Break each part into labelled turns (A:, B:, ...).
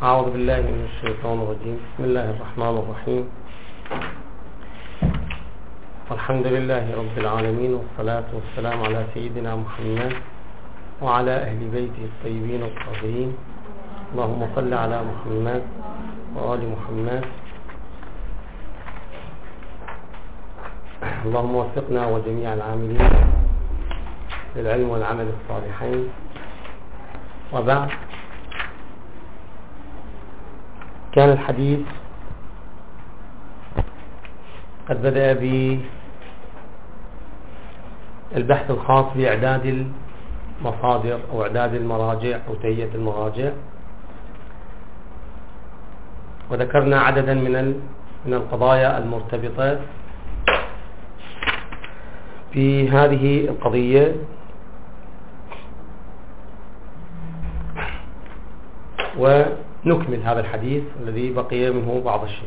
A: أعوذ بالله من الشيطان الرجيم. بسم الله الرحمن الرحيم. والحمد لله رب العالمين، والصلاة والسلام على سيدنا محمد وعلى أهل بيته الطيبين الطاهرين. اللهم صل على محمد وآل محمد. اللهم وفقنا وجميع العاملين للعلم والعمل الصالحين. وبعد، كان الحديث قد بدأ بالبحث الخاص بإعداد المصادر أو إعداد المراجع أو تهيئة المراجع، وذكرنا عددا من القضايا المرتبطة في هذه القضية، ونكمل هذا الحديث الذي بقي منه بعض الشيء.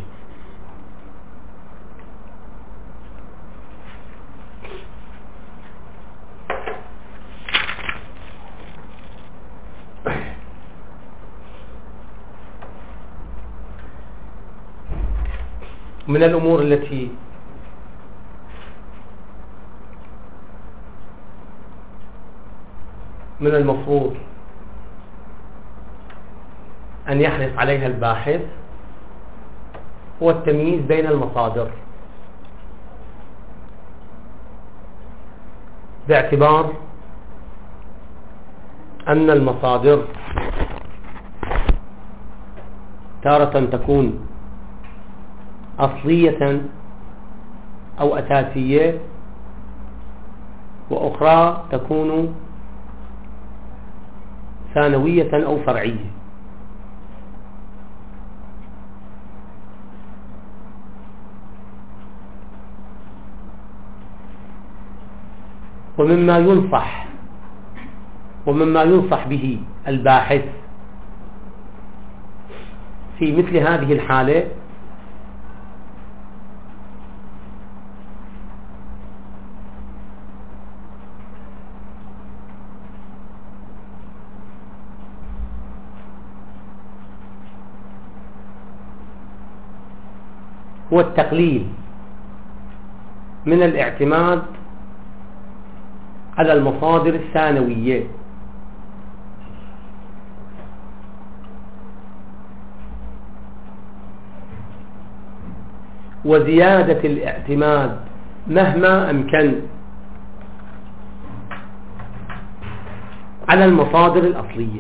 A: من الأمور التي من المفروض أن يحرص عليها الباحث هو التمييز بين المصادر، باعتبار أن المصادر تارة تكون أصلية أو أساسية، وأخرى تكون ثانوية أو فرعية. ومما ينصح به الباحث في مثل هذه الحالة هو التقليل من الاعتماد على المصادر الثانوية، وزيادة الاعتماد مهما أمكن على المصادر الأصلية.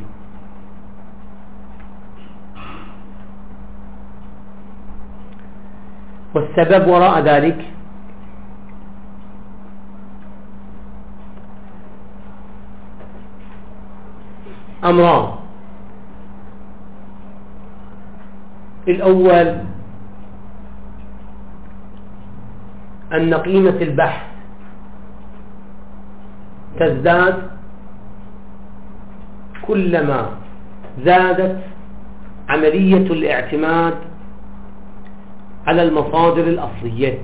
A: والسبب وراء ذلك أمران: الأول أن قيمة البحث تزداد كلما زادت عملية الاعتماد على المصادر الأصلية.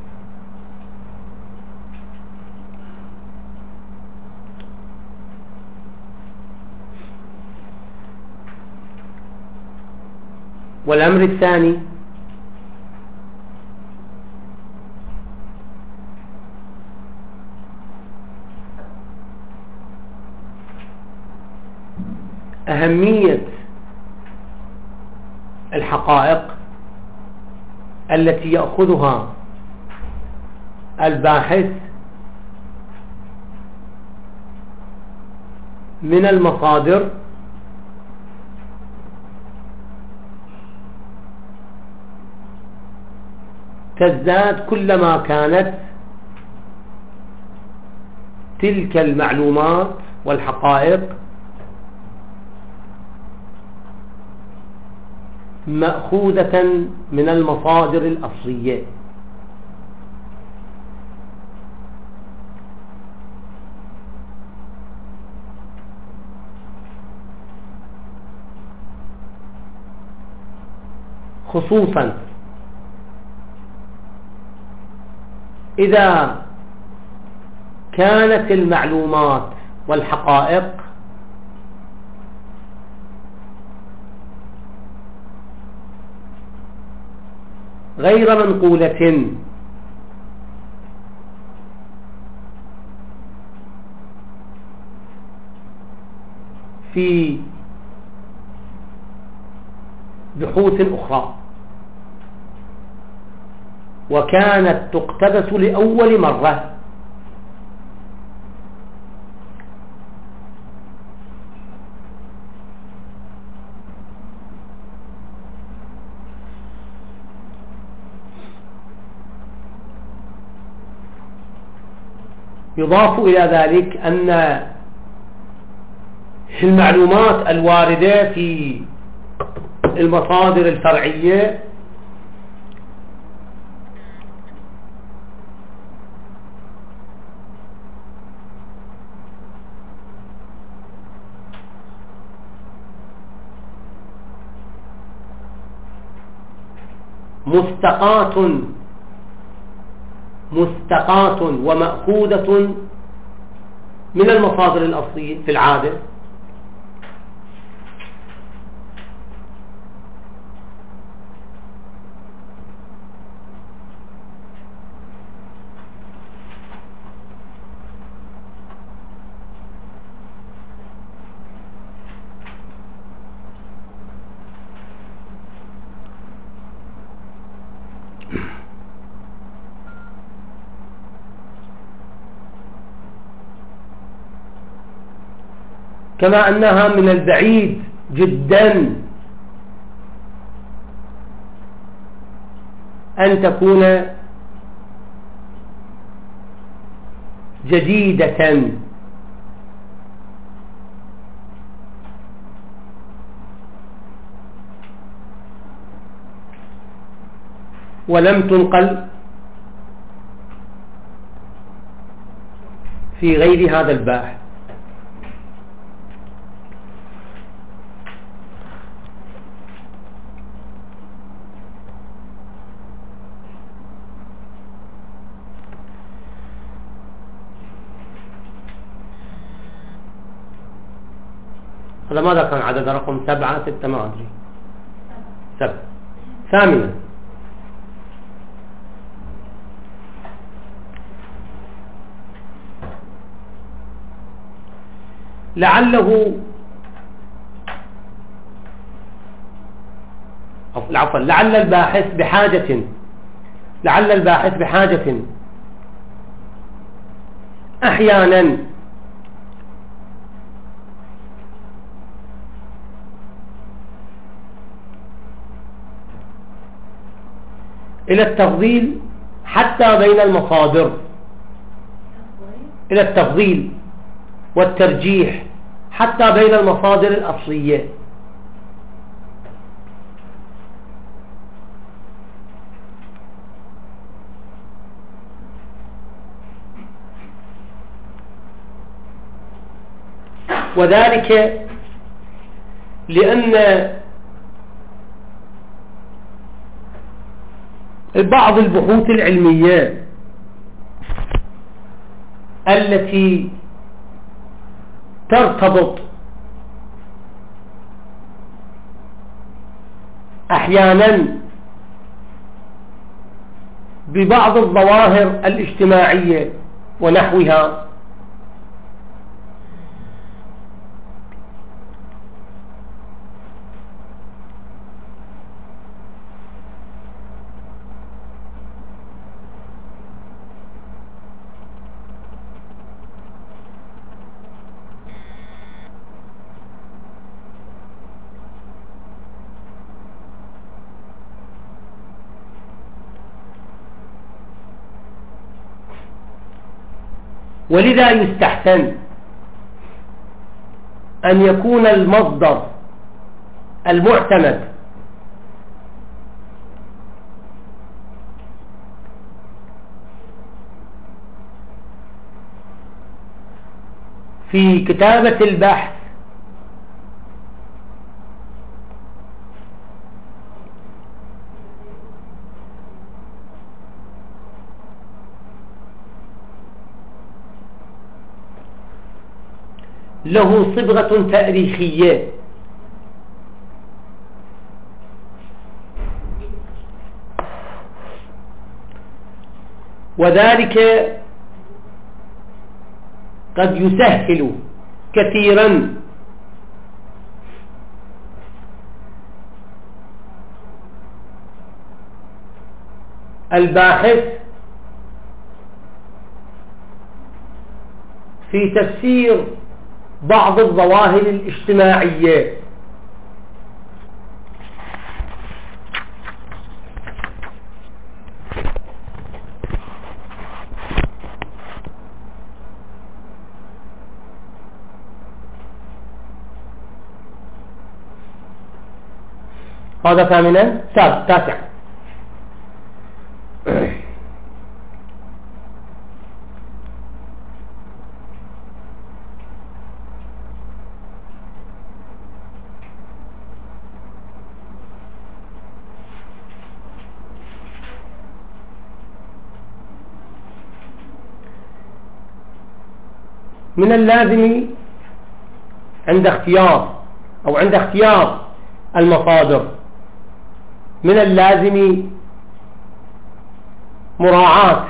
A: والأمر الثاني أهمية الحقائق التي يأخذها الباحث من المصادر تزداد كلما كانت تلك المعلومات والحقائق مأخوذة من المصادر الأصلية. خصوصا إذا كانت المعلومات والحقائق
B: غير منقولة في بحوث أخرى، وكانت تقتبس لأول مرة. يضاف إلى ذلك أن المعلومات الواردة في المصادر الفرعية مستقاة ومأخوذة من المصادر الأصلية في العادة، كما أنها من البعيد جدا أن تكون جديدة، ولم تنقل في غير هذا الباحث. هذا ماذا كان عدد رقم 7 6 ما أدري 7. ثامنا، لعل الباحث بحاجة أحيانا إلى التفضيل حتى بين المصادر، إلى التفضيل والترجيح حتى بين المصادر الأصلية، وذلك لأن بعض البحوث العلمية التي ترتبط أحيانا ببعض الظواهر الاجتماعية ونحوها، ولذا يستحسن أن يكون المصدر المعتمد في كتابة البحث له صبغة تاريخية، وذلك قد يسهل كثيرا الباحث في تفسير بعض الظواهر الاجتماعية. هذا ثامنا. تاسع، من اللازم عند اختيار المصادر، من اللازم مراعاة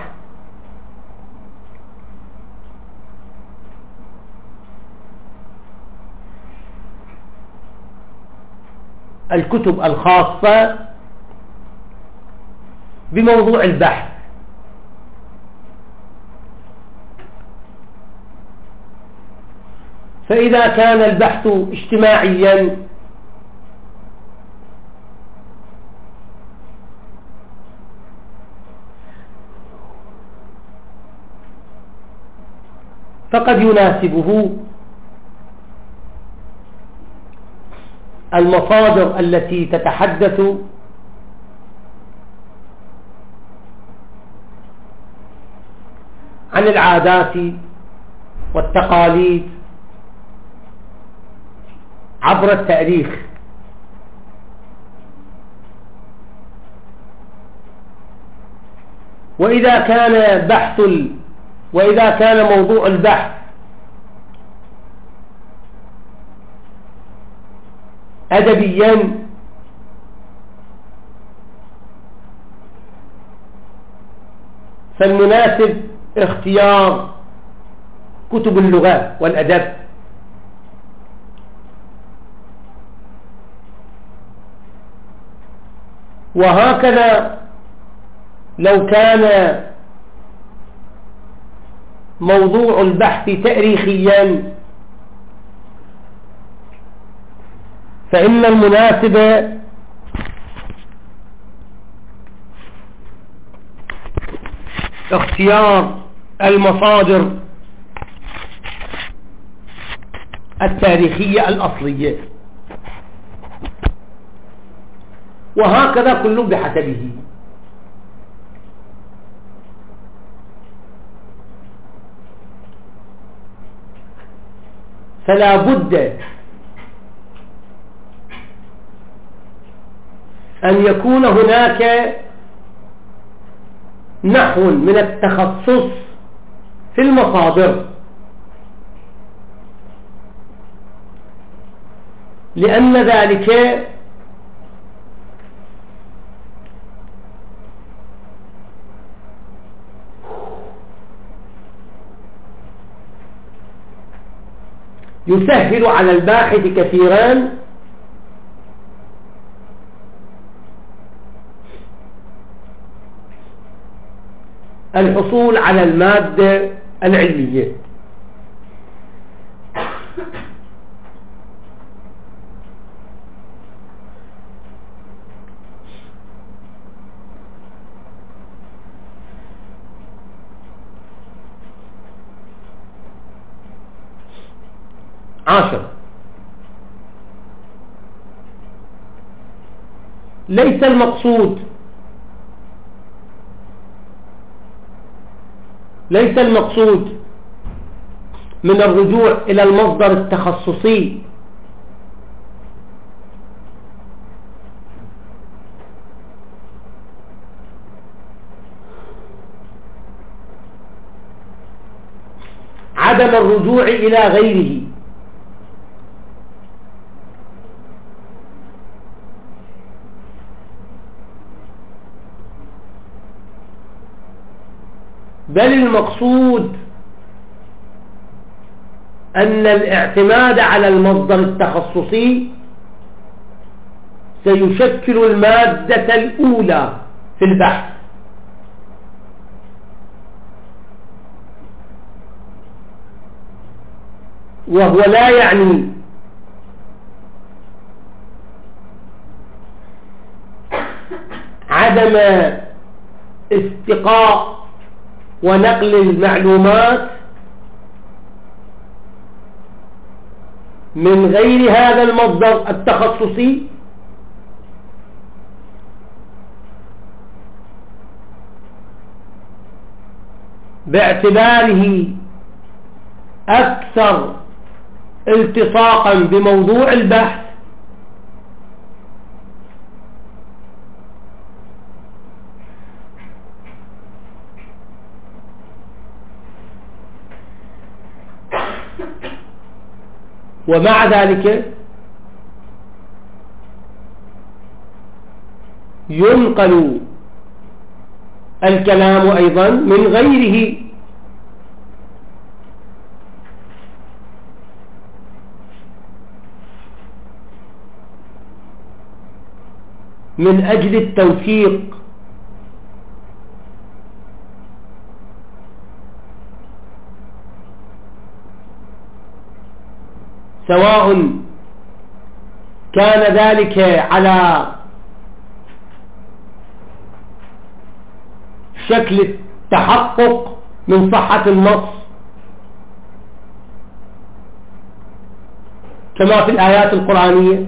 B: الكتب الخاصة بموضوع البحث، فإذا كان البحث اجتماعيا فقد يناسبه المصادر التي تتحدث عن العادات والتقاليد عبر التاريخ، وإذا كان موضوع البحث أدبيا فالمناسب اختيار كتب اللغة والأدب، وهكذا لو كان موضوع البحث تاريخيا فإن المناسب اختيار المصادر التاريخية الأصلية، وهكذا كل بحسبه. فلا بد أن يكون هناك نحو من التخصص في المصادر، لأن ذلك يسهل على الباحث كثيرا الحصول على المادة العلمية. عاشر، ليس المقصود من الرجوع إلى المصدر التخصصي عدم الرجوع إلى غيره، بل المقصود أن الاعتماد على المصدر التخصصي سيشكل المادة الأولى في البحث، وهو لا يعني عدم استقاء ونقل المعلومات من غير هذا المصدر التخصصي، باعتباره أكثر التصاقا بموضوع البحث ومع ذلك ينقل الكلام أيضا من غيره من أجل التوثيق سواء كان ذلك على شكل التحقق من صحة النص كما في الآيات القرآنية،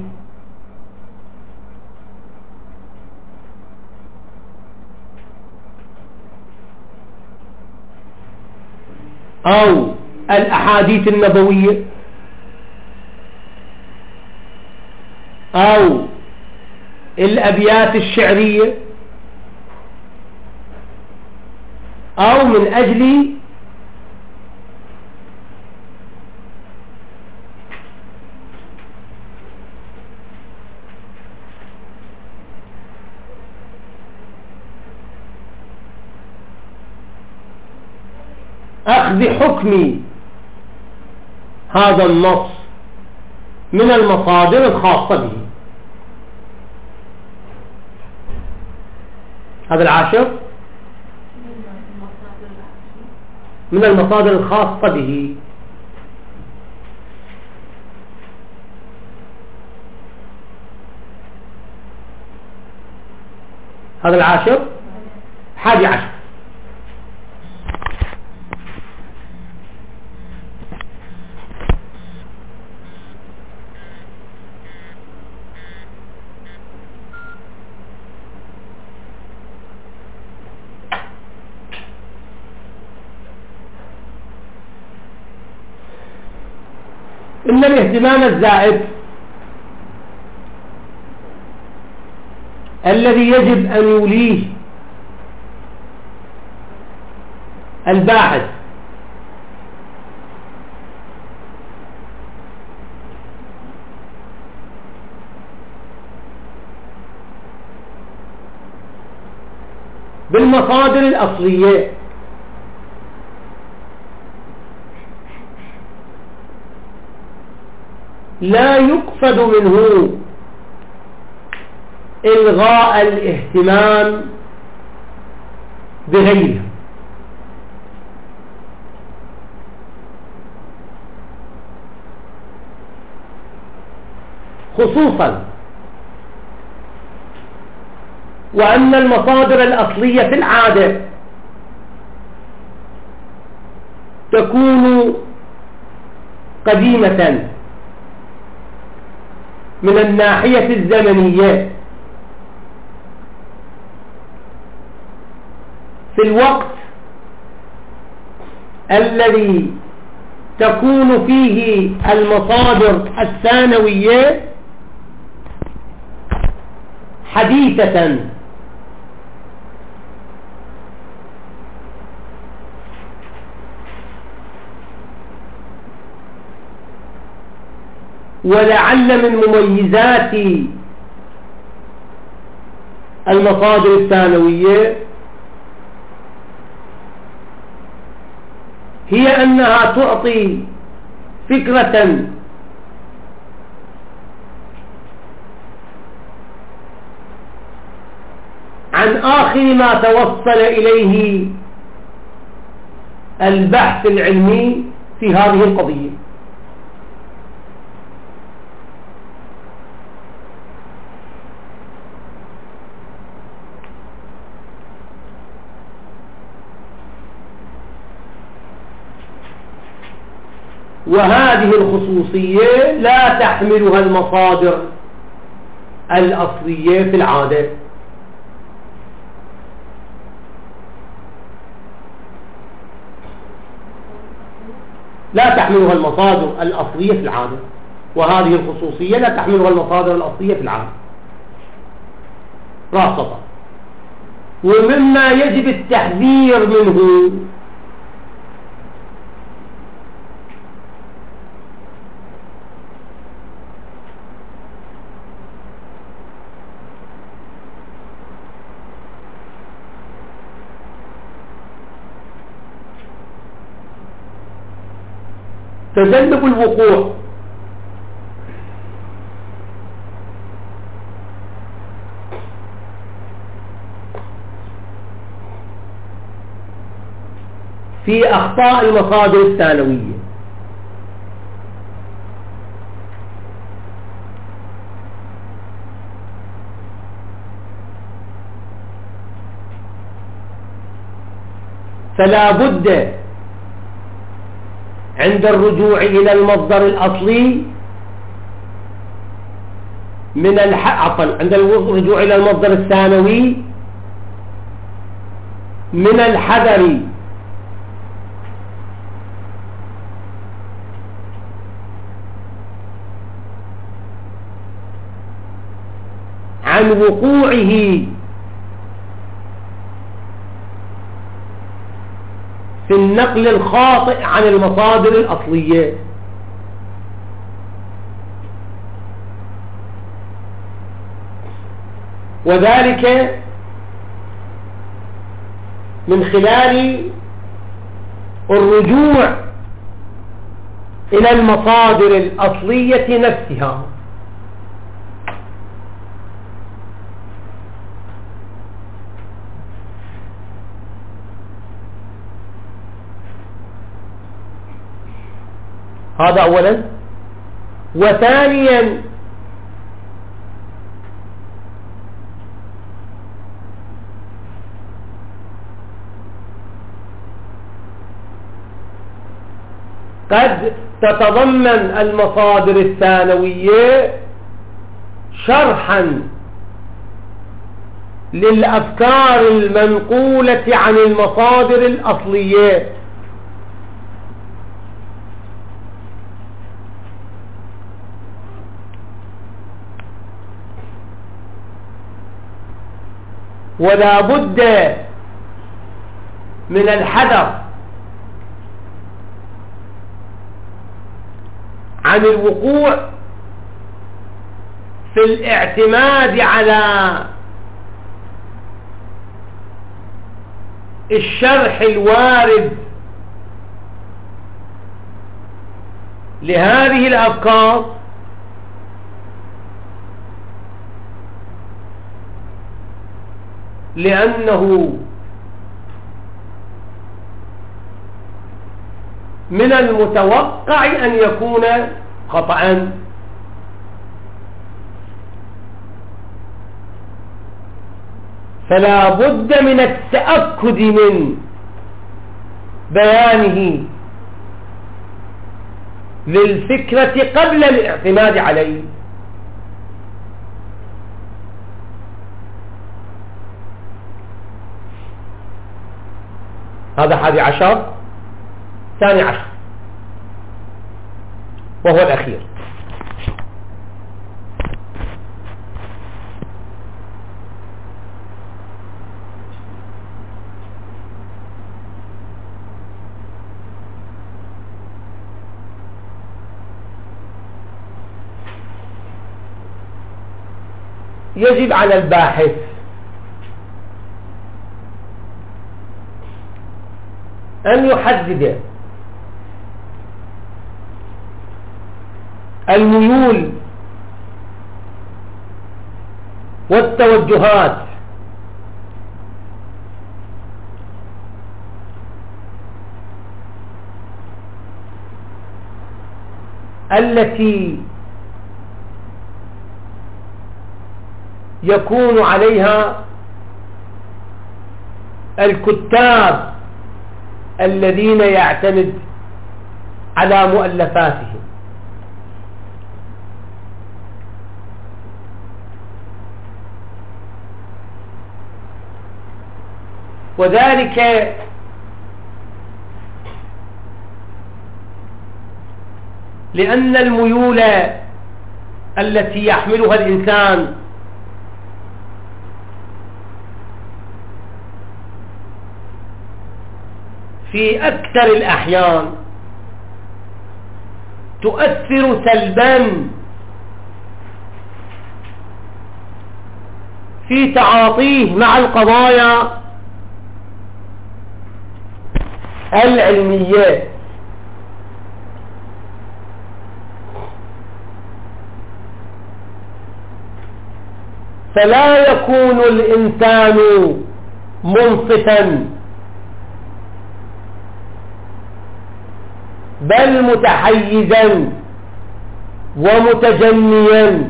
B: أو الأحاديث النبوية، أو الأبيات الشعرية، أو من أجل أخذ حكم هذا النص من المصادر الخاصة به. هذا العاشر من المصادر الخاصة به. هذا العاشر 11. إن الاهتمام الزائد الذي يجب أن يوليه الباحث بالمصادر الأصلية لا يقصد منه إلغاء الاهتمام بغيره، خصوصا وأن المصادر الأصلية في العادة تكون قديمة من الناحية الزمنية في الوقت الذي تكون فيه المصادر الثانوية حديثة، ولعل من مميزات المصادر الثانوية هي أنها تعطي فكرة عن آخر ما توصل إليه البحث العلمي في هذه القضية. وهذه الخصوصية لا تحملها المصادر الأصلية في العادة. لا تحملها المصادر الأصلية في العادة، وهذه الخصوصية لا تحملها المصادر الأصلية في العادة راسطة. ومما يجب التحذير منه تجنب الوقوع في أخطاء المصادر الثانوية. فلا بد عند الرجوع إلى المصدر الأصلي من عند الرجوع إلى المصدر الثانوي من الحذر عن وقوعه في النقل الخاطئ عن المصادر الأصلية. وذلك من خلال الرجوع إلى المصادر الأصلية نفسها. هذا أولا. وثانيا قد تتضمن المصادر الثانوية شرحا للأفكار المنقولة عن المصادر الأصلية، ولا بد من الحذر عن الوقوع في الاعتماد على الشرح الوارد لهذه الأفكار لأنه من المتوقع أن يكون خطأ. فلا بد من التأكد من بيانه للفكرة قبل الاعتماد عليه. هذا 11. 12 وهو الأخير. يجب على الباحث أن يحدد الميول والتوجهات التي يكون عليها الكتاب الذين يعتمد على مؤلفاتهم. وذلك لأن الميول التي يحملها الإنسان في أكثر الأحيان تؤثر سلبا في تعاطيه مع القضايا العلمية. فلا يكون الإنسان منصفا بل متحيزا ومتجنيا،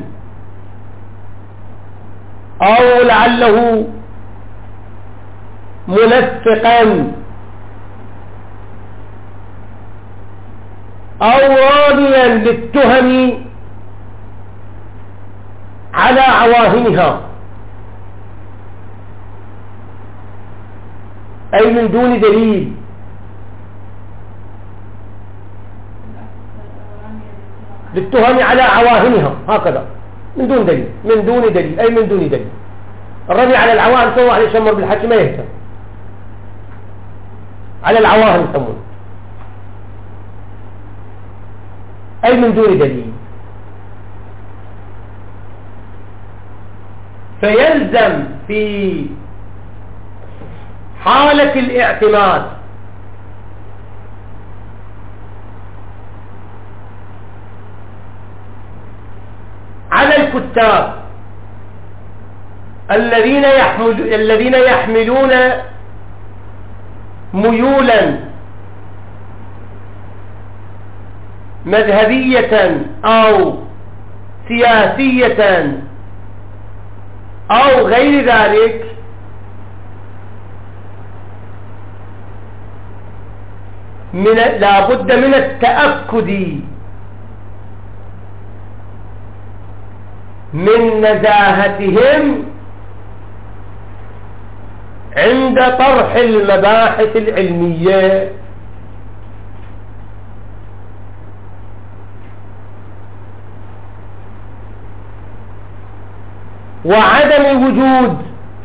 B: أو لعله ملفقا أو راميا للتهم على عواهنها، أي من دون دليل. للتهم على عواهنها هكذا من دون دليل، من دون دليل أي من دون دليل. الرمي على العواهن سوى عليه شمر بالحكي ما يهتم، على العواهن يسمون، أي من دون دليل. فيلزم في حالة الاعتماد على الكتاب الذين يحملون ميولا مذهبية أو سياسية أو غير ذلك، لا بد من التأكد من نزاهتهم عند طرح المباحث العلمية. وعدم وجود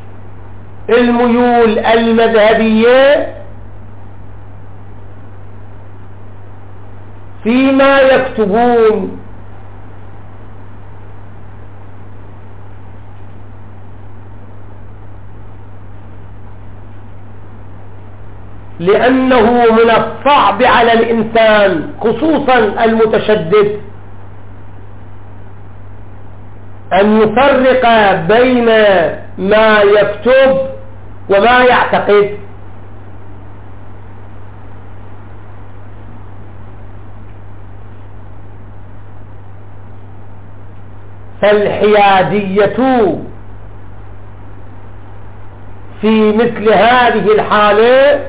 B: الميول المذهبية فيما يكتبون لأنه من الصعب على الإنسان خصوصا المتشدد أن يفرق بين ما يكتب وما يعتقد. فالحيادية في مثل هذه الحالة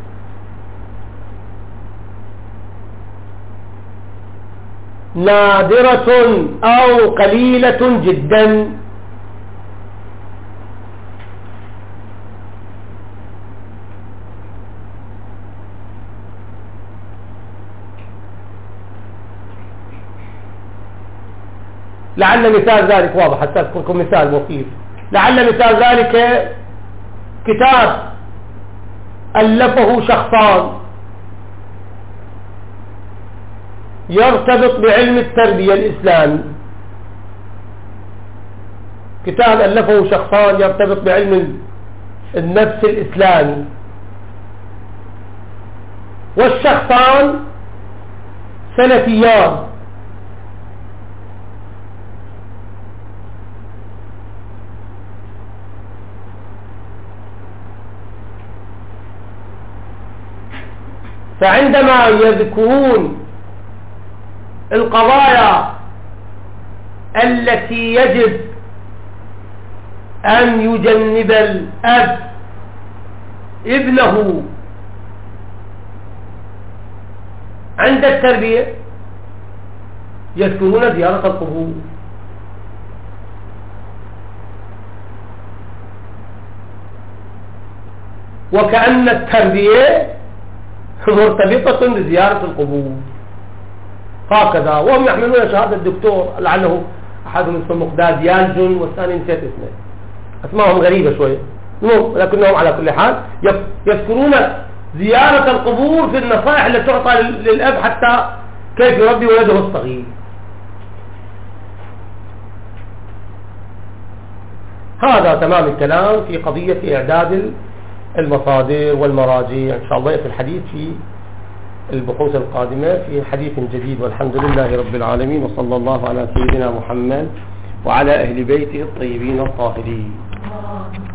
B: نادرة أو قليلة جدا. لعل مثال ذلك واضح، حتى أذكركم مثال مخيف. لعل مثال ذلك كتاب ألفه شخصان يرتبط بعلم التربية الإسلامي، كتاب ألفه شخصان يرتبط بعلم النفس الإسلامي، والشخصان سلفيان فعندما يذكرون القضايا التي يجب أن يجنب الأب ابنه عند التربية يذكرون زيارة القبور. وكأن التربية مرتبطة بزيارة القبور هكذا، وهم يحملون شهادة الدكتور لعله أحدهم اسمه مقداد يالجن والثاني نسيت اسمه، أسمائهم غريبة شوية لكنهم على كل حال يذكرون زيارة القبور في النصائح التي تعطى للأب حتى كيف يربي ولده الصغير. هذا تمام الكلام في قضية إعداد المصادر والمراجع. إن شاء الله في الحديث في البحوث القادمة في حديث جديد، والحمد لله رب العالمين، وصلى الله على سيدنا محمد وعلى أهل بيته الطيبين الطاهرين.